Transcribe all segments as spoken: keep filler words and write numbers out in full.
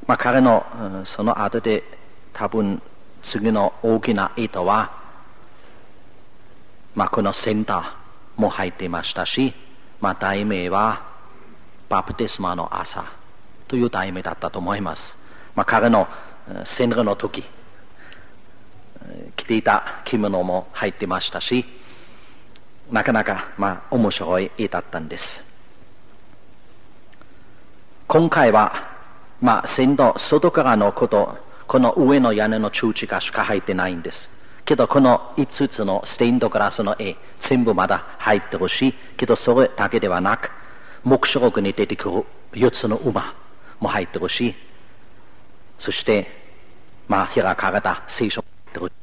まあ、彼のその後で多分次の大きな意図は、まあ、このセンターも入っていましたし、まあ、題名はバプテスマの朝という題名だったと思います。まあ、彼の洗礼の時着ていた着物も入っていましたし、なかなかまあ面白い絵だったんです。今回はまあ線の外からのこと、この上の屋根の十字架しか入ってないんです。けどこのいつつのステンドガラスの絵全部まだ入ってるし、けどそれだけではなく黙示録に出てくる四つの馬も入ってるし、そしてまあ開かれた聖書も入ってる。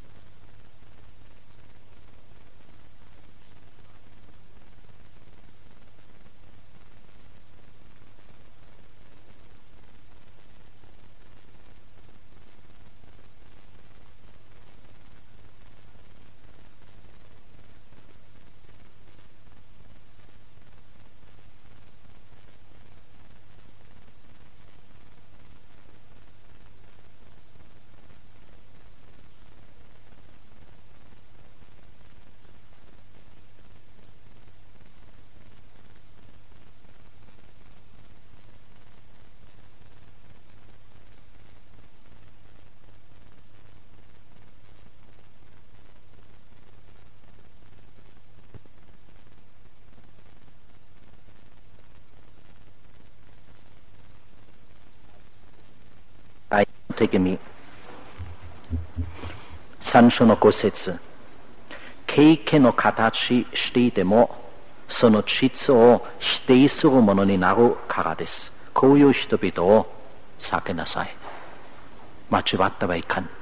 手紙三章の五節、経験の形していてもその質を否定するものになるからです。こういう人々を避けなさい。間違ってはいかん。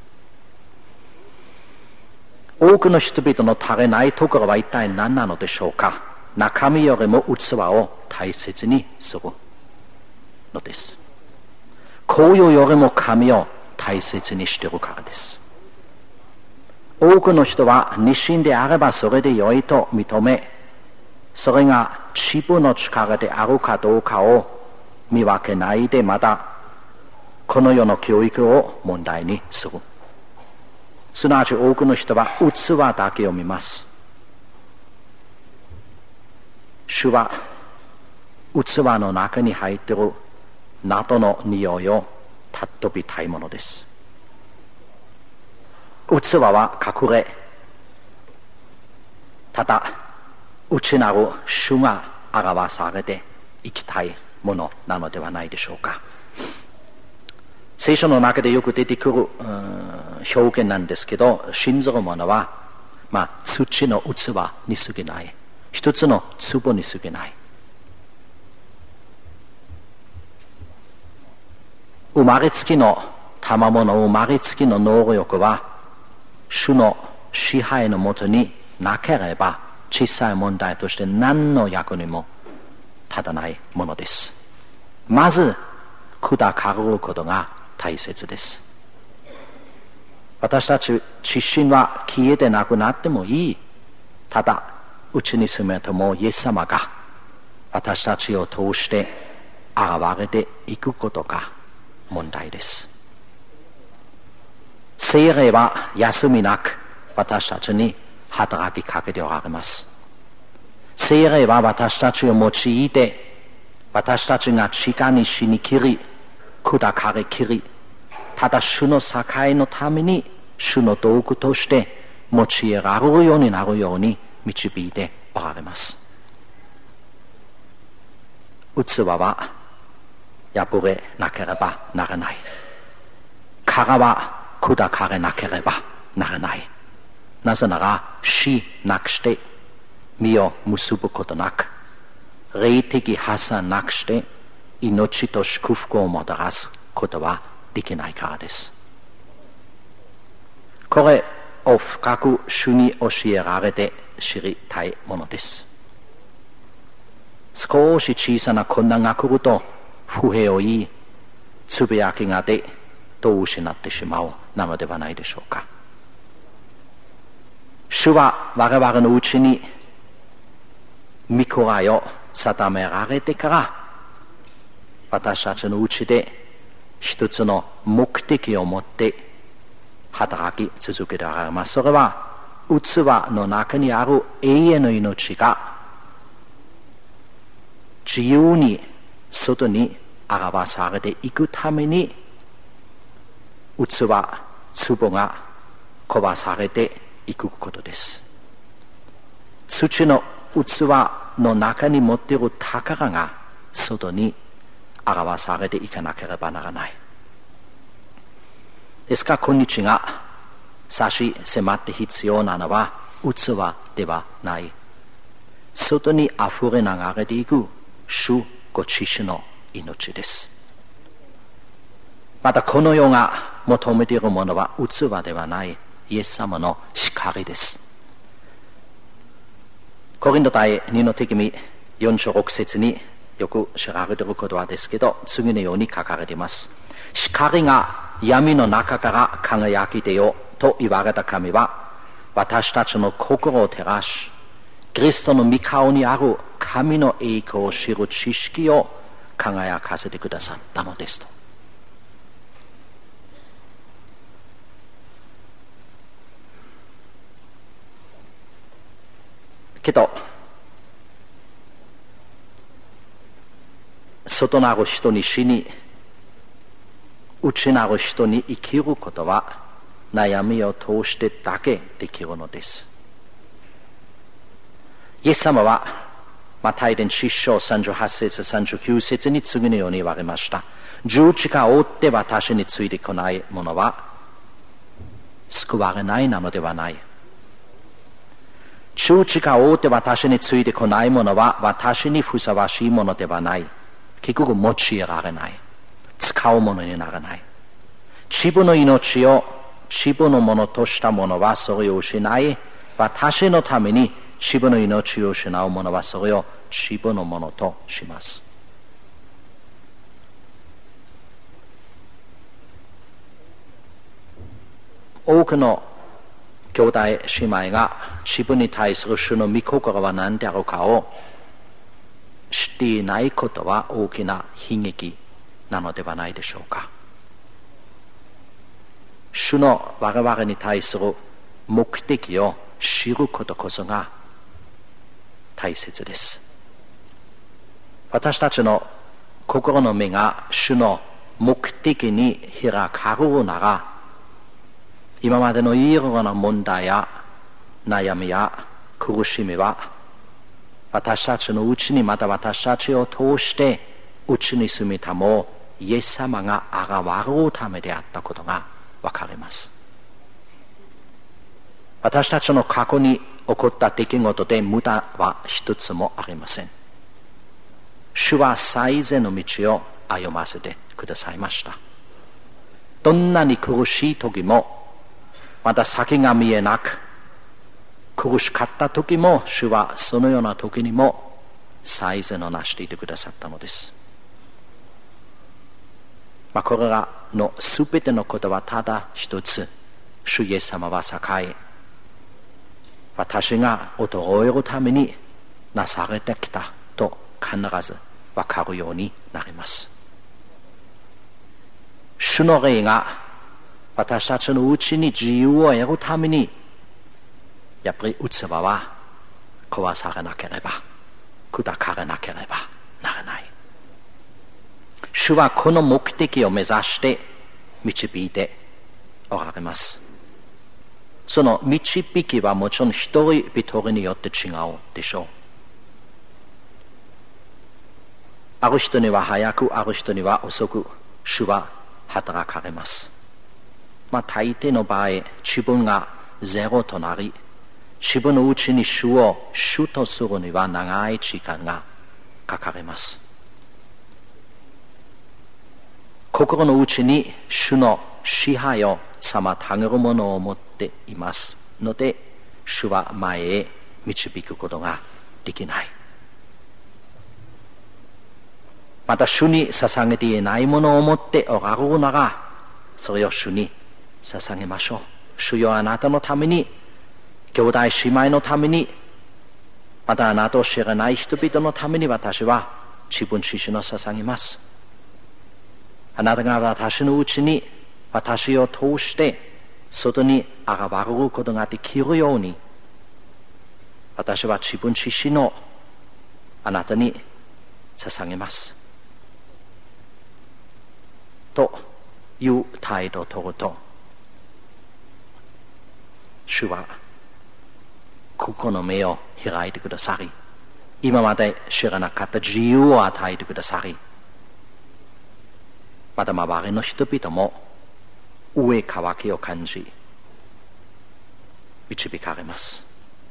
多くの人々の足りないところは一体何なのでしょうか。中身よりも器を大切にするのです。紅葉よりも髪を大切にしているからです。多くの人は熱心であればそれで良いと認め、それが自分の力であるかどうかを見分けないで、またこの世の教育を問題にする。すなわち多くの人は器だけを見ます。主は器の中に入っている謎の匂いを尊びたいものです。器は隠れ、ただ内なる主が表されていきたいものなのではないでしょうか。聖書の中でよく出てくる表現なんですけど、信ずる者は、まあ、土の器に過ぎない、一つの壺に過ぎない。生まれつきの賜物、生まれつきの能力は主の支配のもとになければ小さい問題として何の役にも立たないものです。まず砕かれることが大切です。私たち自身は消えてなくなってもいい。ただうちに住めてもイエス様が私たちを通して現れていくことが問題です。聖霊は休みなく私たちに働きかけておられます。聖霊は私たちを用いて、私たちが地下に死にきり、砕かれきり、ただ主の栄のために主の道具として用いられるようになるように導いておられます。器は破れなければならない。殻は砕かれなければならない。なぜなら死なくして実を結ぶことなく、霊的破産なくして命と祝福をもたらすことはできないからです。これを深く主に教えられて知りたいものです。少し小さな困難が来ると不平を言い、つぶやきが出と失ってしまうなのではないでしょうか。主は我々のうちに御心を定められてから、私たちのうちで一つの目的を持って働き続けておられます。それは器の中にある永遠の命が自由に外に表されていくために器、壺が壊されていくことです。土の器の中に持っている宝が外に表されていかなければならない。ですから今日が差し迫って必要なのは器ではない。外にあふれ流れていく主ご自身の命です。またこの世が求めているものは器ではない、イエス様の光です。コリント第にの手紙よんじゅうろく節によく知られていることはですけど、次のように書かれています。光が闇の中から輝きてよと言われた神は、私たちの心を照らし、キリストの御顔にある神の栄光を知る知識を輝かせてくださったのですと。けど外なる人に死に、内なる人に生きることは悩みを通してだけできるのです。イエス様はマタイ伝しっ章さんじゅうはち節さんじゅうきゅう節に次のように言われました。十字架を追って私についてこない者は救われないなのではない。十字架を追って私についてこない者は私にふさわしいものではない。結局用いられない。使うものにならない。自分の命を自分のものとした者はそれを失い、私のために自分の命を失う者はそれを自分のものとします。多くの兄弟姉妹が自分に対する主の御心は何であるかを知っていないことは大きな悲劇なのではないでしょうか。主の我々に対する目的を知ることこそが大切です。私たちの心の目が主の目的に開かれるなら、今までのいろいろな問題や悩みや苦しみは私たちのうちに、また私たちを通してうちに住みたもイエス様が現れるためであったことがわかります。私たちの過去に起こった出来事で無駄は一つもありません。主は最善の道を歩ませてくださいました。どんなに苦しい時も、また先が見えなく苦しかった時も、主はそのような時にも最善をなしていてくださったのです。まあ、これらのすべてのことはただ一つ、主イエス様は栄え、私が衰えるためになされてきたと必ず分かるようになります。主の霊が私たちのうちに自由を得るために、やっぱり器は壊されなければ、砕かれなければならない。主はこの目的を目指して導いておられます。その導きはもちろん一人一人によって違うでしょう。ある人には早く、ある人には遅く、主は働かれます。まあ大抵の場合、自分がゼロとなり、自分のうちに主を主とするには長い時間がかかります。心のうちに主の支配を妨げるものを持っていますので、主は前へ導くことができない。また主に捧げていないものを持っておられるなら、それを主に捧げましょう。主よ、あなたのために、兄弟姉妹のために、またあなたを知らない人々のために、私は自分自身を捧げます。 あなたが私のうちに私を通して外に現れることができるように、私は自分自身のあなたに捧げますという態度を取ると、主は心の目を開いてくださり、今まで知らなかった自由を与えてくださり、また周りの人々も上乾きを感じ導かれます。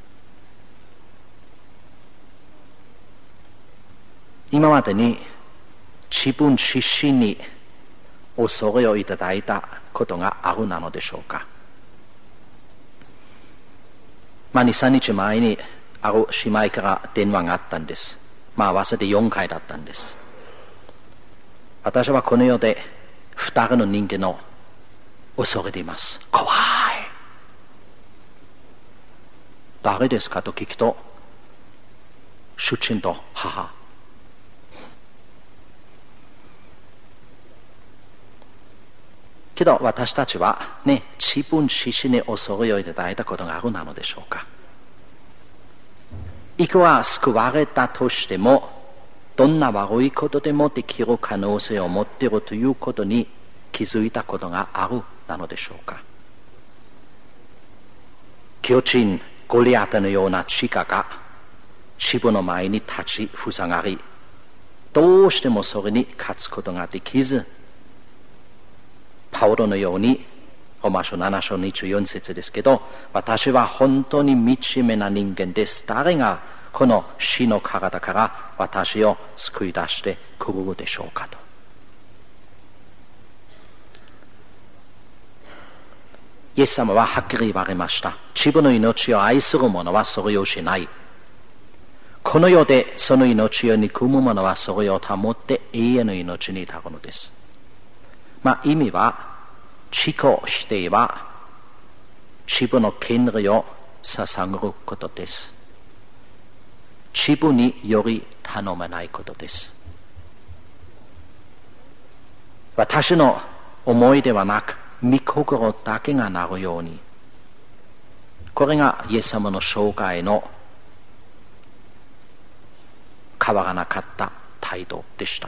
今までに自分自身に恐れをいただいたことがあるなのでしょうか。まあ、に、さんにちまえにある姉妹から電話があったんです。まあ合わせてよんかいだったんです。私はこの世で二人の人間を恐れています。怖い。誰ですかと聞くと、主人と母。けど私たちはね、自分自身に恐れをいただいたことがあるなのでしょうか。いくら救われたとしても、どんな悪いことでもできる可能性を持っているということに気づいたことがあるなのでしょうか。巨人ゴリアテのような地下が自分の前に立ちふさがり、どうしてもそれに勝つことができず、パウロのようにローマ書なな章にじゅうよん節ですけど、私は本当に惨めな人間です。誰がこの死の体から私を救い出してくるでしょうかと。イエス様ははっきり言われました。自分の命を愛する者はそれをしない。この世でその命を憎む者はそれを保って永遠の命に至るのです。まあ意味は、自己否定は自分の権利を捧げることです。自分により頼まないことです。私の思いではなく、御心だけがなるように。これがイエス様の生涯の変わらなかった態度でした。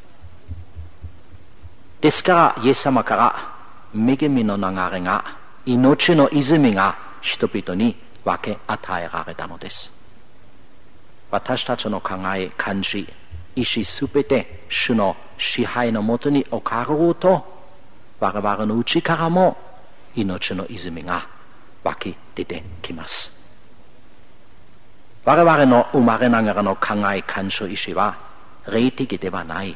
ですからイエス様から恵みの流れが、命の泉が人々に分け与えられたのです。私たちの考え、感じ、意志すべて主の支配のもとに置かれると、我々の内からも命の泉が湧き出てきます。我々の生まれながらの考え、感情、意志は霊的ではない。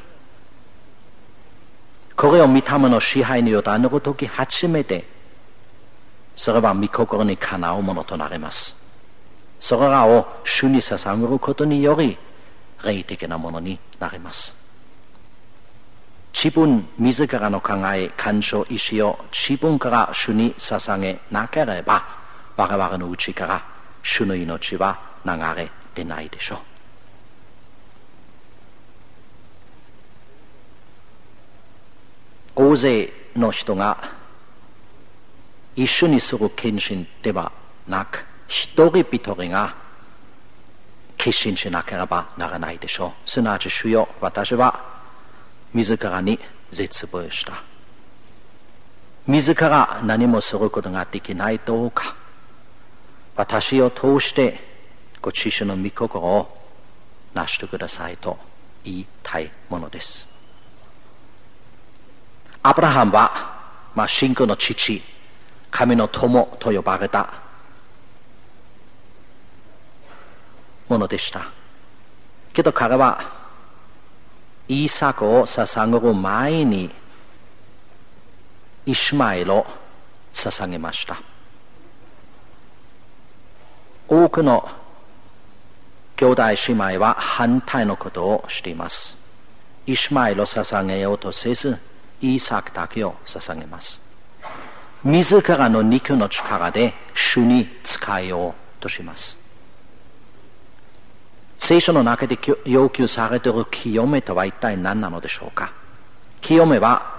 これを御霊の支配によってあの時初めて、それは御心にかなうものとなります。それらを主に捧げることにより、霊的なものになります。自分自らの考え、感情、意志を自分から主に捧げなければ、我々の内から主の命は流れ出ないでしょう。大勢の人が一緒にする献身ではなく、一人一人が決心しなければならないでしょう。すなわち主よ、私は自らに絶望した。自ら何もすることができないどうか、私を通してご自身の御心をなしてくださいと言いたいものです。アブラハムは、まあ、信仰の父、神の友と呼ばれたものでした。けど彼はイサクを捧げる前にイシュマエルを捧げました。多くの兄弟姉妹は反対のことをしています。イシュマエルを捧げようとせず、イサクだけを捧げます。自らの肉の力で主に仕えようとします。聖書の中で要求されている清めとは一体何なのでしょうか。 清めば